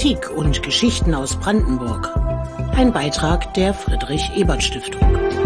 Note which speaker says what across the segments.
Speaker 1: Politik und Geschichten aus Brandenburg. Ein Beitrag der Friedrich-Ebert-Stiftung.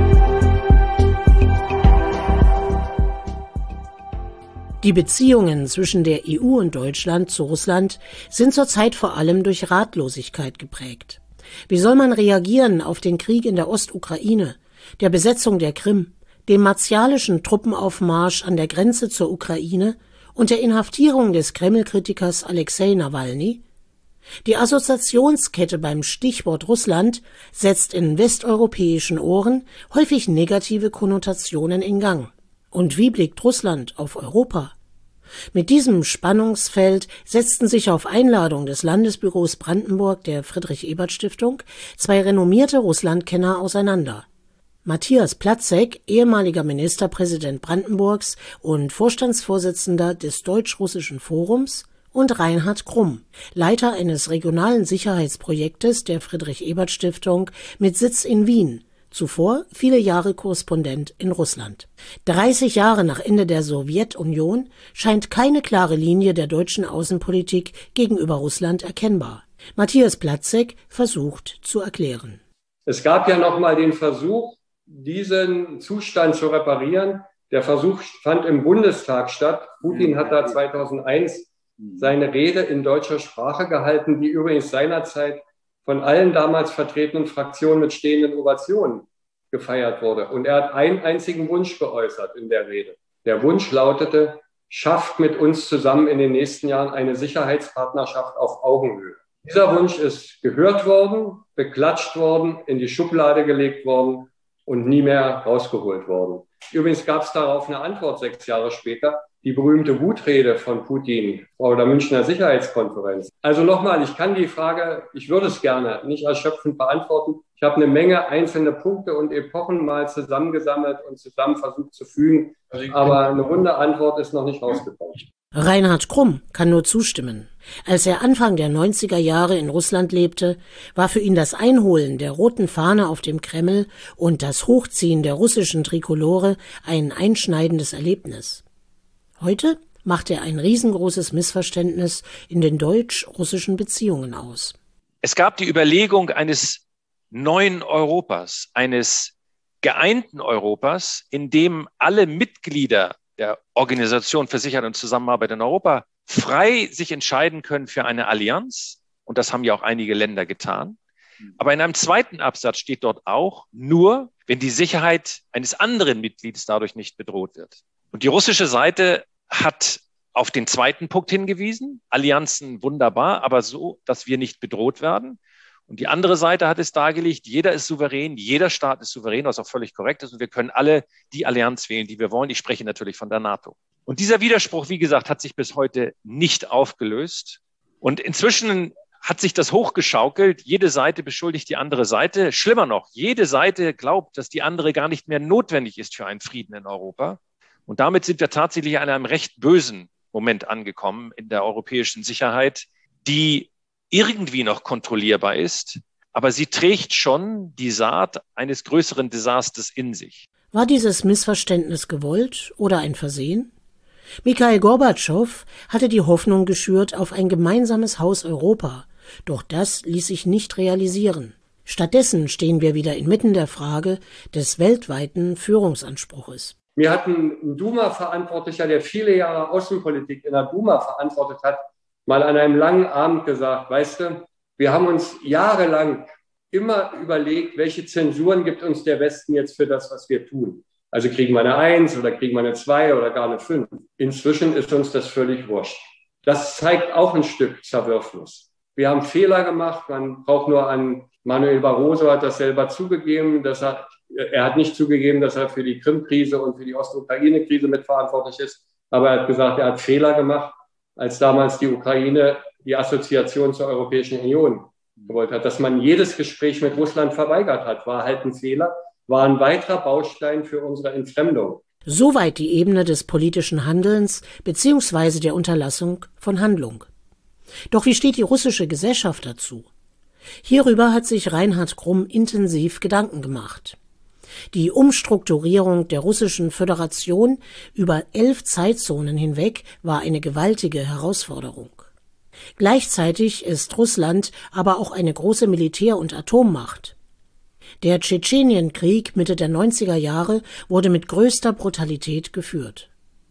Speaker 1: Die Beziehungen zwischen der EU und Deutschland zu Russland sind zurzeit vor allem durch Ratlosigkeit geprägt. Wie soll man reagieren auf den Krieg in der Ostukraine, der Besetzung der Krim, dem martialischen Truppenaufmarsch an der Grenze zur Ukraine und der Inhaftierung des Kreml-Kritikers Alexei Nawalny? Die Assoziationskette beim Stichwort Russland setzt in westeuropäischen Ohren häufig negative Konnotationen in Gang. Und wie blickt Russland auf Europa? Mit diesem Spannungsfeld setzten sich auf Einladung des Landesbüros Brandenburg der Friedrich-Ebert-Stiftung zwei renommierte Russlandkenner auseinander. Matthias Platzek, ehemaliger Ministerpräsident Brandenburgs und Vorstandsvorsitzender des Deutsch-Russischen Forums, und Reinhard Krumm, Leiter eines regionalen Sicherheitsprojektes der Friedrich-Ebert-Stiftung mit Sitz in Wien, zuvor viele Jahre Korrespondent in Russland. 30 Jahre nach Ende der Sowjetunion scheint keine klare Linie der deutschen Außenpolitik gegenüber Russland erkennbar. Matthias Platzek versucht zu erklären.
Speaker 2: Es gab ja noch mal den Versuch, diesen Zustand zu reparieren. Der Versuch fand im Bundestag statt. Putin hat da 2001 seine Rede in deutscher Sprache gehalten, die übrigens seinerzeit von allen damals vertretenen Fraktionen mit stehenden Ovationen gefeiert wurde. Und er hat einen einzigen Wunsch geäußert in der Rede. Der Wunsch lautete: Schafft mit uns zusammen in den nächsten Jahren eine Sicherheitspartnerschaft auf Augenhöhe. Dieser Wunsch ist gehört worden, beklatscht worden, in die Schublade gelegt worden und nie mehr rausgeholt worden. Übrigens gab es darauf eine Antwort 6 Jahre später, die berühmte Wutrede von Putin vor der Münchner Sicherheitskonferenz. Also nochmal, ich kann die Frage, ich würde es gerne nicht erschöpfend beantworten. Ich habe eine Menge einzelne Punkte und Epochen mal zusammengesammelt und zusammen versucht zu fügen, aber eine runde Antwort ist noch nicht rausgekommen.
Speaker 1: Reinhard Krumm kann nur zustimmen. Als er Anfang der 90er Jahre in Russland lebte, war für ihn das Einholen der roten Fahne auf dem Kreml und das Hochziehen der russischen Trikolore ein einschneidendes Erlebnis. Heute macht er ein riesengroßes Missverständnis in den deutsch-russischen Beziehungen aus.
Speaker 3: Es gab die Überlegung eines neuen Europas, eines geeinten Europas, in dem alle Mitglieder der Organisation für Sicherheit und Zusammenarbeit in Europa frei sich entscheiden können für eine Allianz. Und das haben ja auch einige Länder getan. Aber in einem zweiten Absatz steht dort auch: nur, wenn die Sicherheit eines anderen Mitglieds dadurch nicht bedroht wird. Und die russische Seite hat auf den zweiten Punkt hingewiesen: Allianzen wunderbar, aber so, dass wir nicht bedroht werden. Und die andere Seite hat es dargelegt: jeder ist souverän, jeder Staat ist souverän, was auch völlig korrekt ist. Und wir können alle die Allianz wählen, die wir wollen. Ich spreche natürlich von der NATO. Und dieser Widerspruch, wie gesagt, hat sich bis heute nicht aufgelöst. Und inzwischen hat sich das hochgeschaukelt. Jede Seite beschuldigt die andere Seite. Schlimmer noch, jede Seite glaubt, dass die andere gar nicht mehr notwendig ist für einen Frieden in Europa. Und damit sind wir tatsächlich an einem recht bösen Moment angekommen in der europäischen Sicherheit, die irgendwie noch kontrollierbar ist, aber sie trägt schon die Saat eines größeren Desasters in sich.
Speaker 1: War dieses Missverständnis gewollt oder ein Versehen? Michail Gorbatschow hatte die Hoffnung geschürt auf ein gemeinsames Haus Europa, doch das ließ sich nicht realisieren. Stattdessen stehen wir wieder inmitten der Frage des weltweiten Führungsanspruches.
Speaker 2: Mir hat ein Duma-Verantwortlicher, der viele Jahre Außenpolitik in der Duma verantwortet hat, mal an einem langen Abend gesagt: Weißt du, wir haben uns jahrelang immer überlegt, welche Zensuren gibt uns der Westen jetzt für das, was wir tun. Also kriegen wir eine 1 oder kriegen wir eine 2 oder gar eine 5. Inzwischen ist uns das völlig wurscht. Das zeigt auch ein Stück Zerwürfnis. Wir haben Fehler gemacht. Man braucht nur an Manuel Barroso, hat das selber zugegeben. Er hat nicht zugegeben, dass er für die Krim-Krise und für die Ostukraine-Krise mitverantwortlich ist. Aber er hat gesagt, er hat Fehler gemacht, als damals die Ukraine die Assoziation zur Europäischen Union gewollt hat. Dass man jedes Gespräch mit Russland verweigert hat, war halt ein Fehler, war ein weiterer Baustein für unsere Entfremdung.
Speaker 1: Soweit die Ebene des politischen Handelns bzw. der Unterlassung von Handlung. Doch wie steht die russische Gesellschaft dazu? Hierüber hat sich Reinhard Krumm intensiv Gedanken gemacht. Die Umstrukturierung der russischen Föderation über 11 Zeitzonen hinweg war eine gewaltige Herausforderung. Gleichzeitig ist Russland aber auch eine große Militär- und Atommacht. Der Tschetschenienkrieg Mitte der 90er Jahre wurde mit größter Brutalität geführt.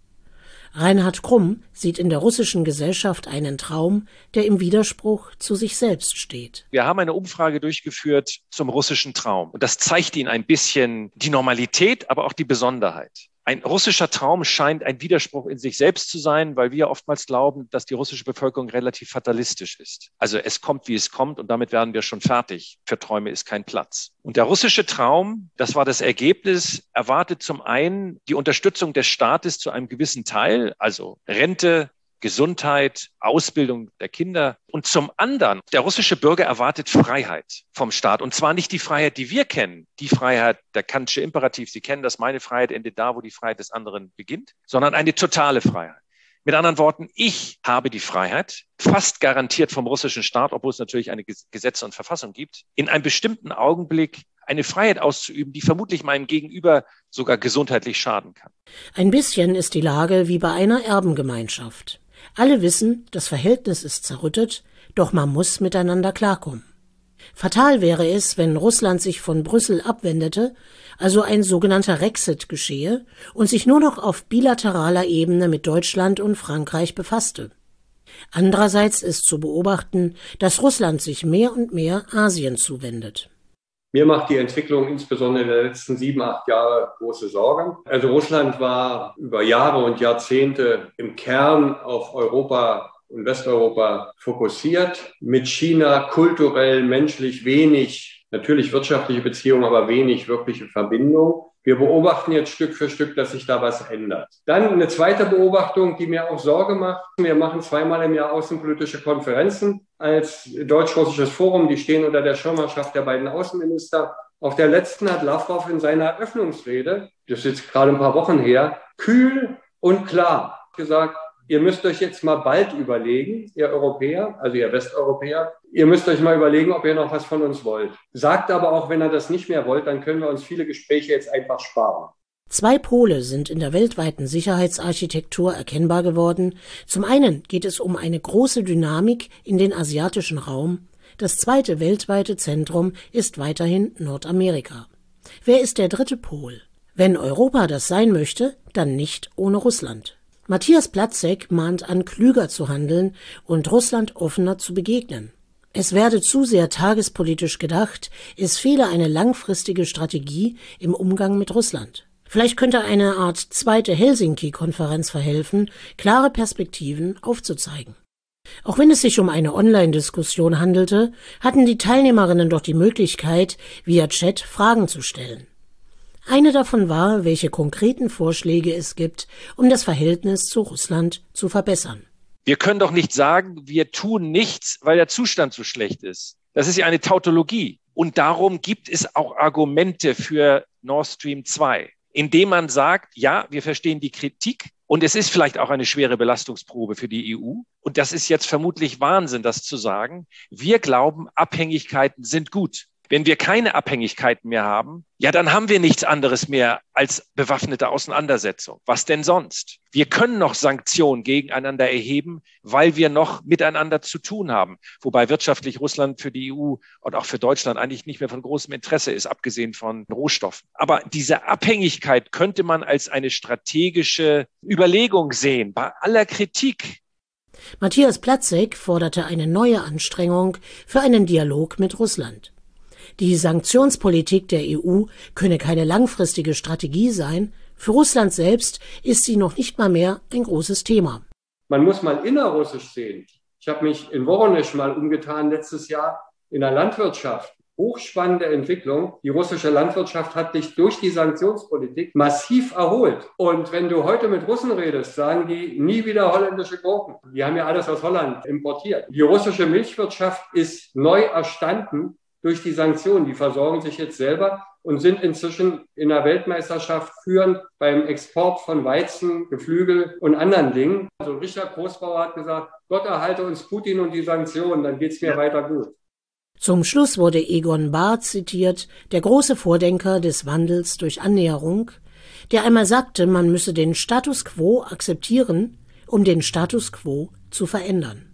Speaker 1: Reinhard Krumm sieht in der russischen Gesellschaft einen Traum, der im Widerspruch zu sich selbst steht.
Speaker 3: Wir haben eine Umfrage durchgeführt zum russischen Traum. Und das zeigt Ihnen ein bisschen die Normalität, aber auch die Besonderheit. Ein russischer Traum scheint ein Widerspruch in sich selbst zu sein, weil wir oftmals glauben, dass die russische Bevölkerung relativ fatalistisch ist. Also es kommt, wie es kommt, und damit werden wir schon fertig. Für Träume ist kein Platz. Und der russische Traum, das war das Ergebnis, erwartet zum einen die Unterstützung des Staates zu einem gewissen Teil, also Rente, Gesundheit, Ausbildung der Kinder. Und zum anderen, der russische Bürger erwartet Freiheit vom Staat. Und zwar nicht die Freiheit, die wir kennen, die Freiheit, der kantische Imperativ. Sie kennen das, meine Freiheit endet da, wo die Freiheit des anderen beginnt, sondern eine totale Freiheit. Mit anderen Worten, ich habe die Freiheit, fast garantiert vom russischen Staat, obwohl es natürlich eine Gesetze und Verfassung gibt, in einem bestimmten Augenblick eine Freiheit auszuüben, die vermutlich meinem Gegenüber sogar gesundheitlich schaden kann.
Speaker 1: Ein bisschen ist die Lage wie bei einer Erbengemeinschaft. Alle wissen, das Verhältnis ist zerrüttet, doch man muss miteinander klarkommen. Fatal wäre es, wenn Russland sich von Brüssel abwendete, also ein sogenannter Rexit geschehe und sich nur noch auf bilateraler Ebene mit Deutschland und Frankreich befasste. Andererseits ist zu beobachten, dass Russland sich mehr und mehr Asien zuwendet.
Speaker 2: Mir macht die Entwicklung insbesondere der letzten 7, 8 Jahre große Sorgen. Also Russland war über Jahre und Jahrzehnte im Kern auf Europa und Westeuropa fokussiert. Mit China kulturell, menschlich wenig, natürlich wirtschaftliche Beziehungen, aber wenig wirkliche Verbindung. Wir beobachten jetzt Stück für Stück, dass sich da was ändert. Dann eine zweite Beobachtung, die mir auch Sorge macht. Wir machen 2-mal im Jahr außenpolitische Konferenzen als deutsch-russisches Forum. Die stehen unter der Schirmherrschaft der beiden Außenminister. Auf der letzten hat Lavrov in seiner Eröffnungsrede, das ist jetzt gerade ein paar Wochen her, kühl und klar gesagt, ihr müsst euch jetzt mal bald überlegen, ihr Europäer, also ihr Westeuropäer, ihr müsst euch mal überlegen, ob ihr noch was von uns wollt. Sagt aber auch, wenn ihr das nicht mehr wollt, dann können wir uns viele Gespräche jetzt einfach sparen.
Speaker 1: 2 Pole sind in der weltweiten Sicherheitsarchitektur erkennbar geworden. Zum einen geht es um eine große Dynamik in den asiatischen Raum. Das zweite weltweite Zentrum ist weiterhin Nordamerika. Wer ist der dritte Pol? Wenn Europa das sein möchte, dann nicht ohne Russland. Matthias Platzek mahnt an, klüger zu handeln und Russland offener zu begegnen. Es werde zu sehr tagespolitisch gedacht, es fehle eine langfristige Strategie im Umgang mit Russland. Vielleicht könnte eine Art zweite Helsinki-Konferenz verhelfen, klare Perspektiven aufzuzeigen. Auch wenn es sich um eine Online-Diskussion handelte, hatten die Teilnehmerinnen doch die Möglichkeit, via Chat Fragen zu stellen. Eine davon war, welche konkreten Vorschläge es gibt, um das Verhältnis zu Russland zu verbessern.
Speaker 3: Wir können doch nicht sagen, wir tun nichts, weil der Zustand so schlecht ist. Das ist ja eine Tautologie. Und darum gibt es auch Argumente für Nord Stream 2, indem man sagt, ja, wir verstehen die Kritik und es ist vielleicht auch eine schwere Belastungsprobe für die EU. Und das ist jetzt vermutlich Wahnsinn, das zu sagen. Wir glauben, Abhängigkeiten sind gut. Wenn wir keine Abhängigkeiten mehr haben, ja, dann haben wir nichts anderes mehr als bewaffnete Auseinandersetzung. Was denn sonst? Wir können noch Sanktionen gegeneinander erheben, weil wir noch miteinander zu tun haben. Wobei wirtschaftlich Russland für die EU und auch für Deutschland eigentlich nicht mehr von großem Interesse ist, abgesehen von Rohstoffen. Aber diese Abhängigkeit könnte man als eine strategische Überlegung sehen, bei aller Kritik.
Speaker 1: Matthias Platzek forderte eine neue Anstrengung für einen Dialog mit Russland. Die Sanktionspolitik der EU könne keine langfristige Strategie sein. Für Russland selbst ist sie noch nicht mal mehr ein großes Thema.
Speaker 2: Man muss mal innerrussisch sehen. Ich habe mich in Voronezh mal umgetan letztes Jahr in der Landwirtschaft. Hochspannende Entwicklung. Die russische Landwirtschaft hat sich durch die Sanktionspolitik massiv erholt. Und wenn du heute mit Russen redest, sagen die nie wieder holländische Gurken. Die haben ja alles aus Holland importiert. Die russische Milchwirtschaft ist neu erstanden durch die Sanktionen. Die versorgen sich jetzt selber und sind inzwischen in der Weltmeisterschaft führend beim Export von Weizen, Geflügel und anderen Dingen. Also Richard Großbauer hat gesagt, Gott erhalte uns Putin und die Sanktionen, dann geht's mir weiter gut.
Speaker 1: Zum Schluss wurde Egon Bahr zitiert, der große Vordenker des Wandels durch Annäherung, der einmal sagte, man müsse den Status quo akzeptieren, um den Status quo zu verändern.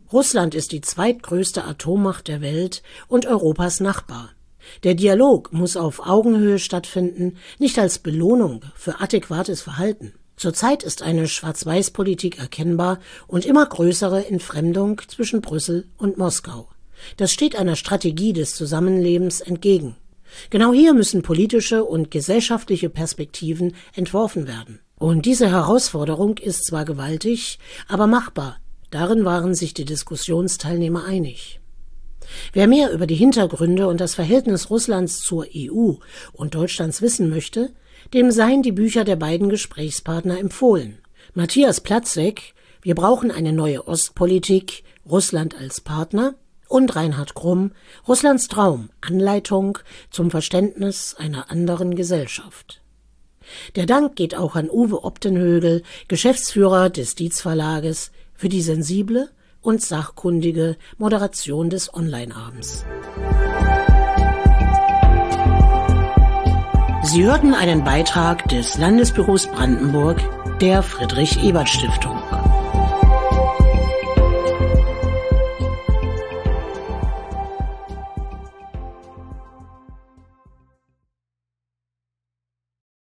Speaker 1: Russland ist die zweitgrößte Atommacht der Welt und Europas Nachbar. Der Dialog muss auf Augenhöhe stattfinden, nicht als Belohnung für adäquates Verhalten. Zurzeit ist eine Schwarz-Weiß-Politik erkennbar und immer größere Entfremdung zwischen Brüssel und Moskau. Das steht einer Strategie des Zusammenlebens entgegen. Genau hier müssen politische und gesellschaftliche Perspektiven entworfen werden. Und diese Herausforderung ist zwar gewaltig, aber machbar. Darin waren sich die Diskussionsteilnehmer einig. Wer mehr über die Hintergründe und das Verhältnis Russlands zur EU und Deutschlands wissen möchte, dem seien die Bücher der beiden Gesprächspartner empfohlen. Matthias Platzek, Wir brauchen eine neue Ostpolitik, Russland als Partner, und Reinhard Krumm, Russlands Traum, Anleitung zum Verständnis einer anderen Gesellschaft. Der Dank geht auch an Uwe Optenhögel, Geschäftsführer des Dietz Verlages, für die sensible und sachkundige Moderation des Online-Abends. Sie hörten einen Beitrag des Landesbüros Brandenburg der Friedrich-Ebert-Stiftung.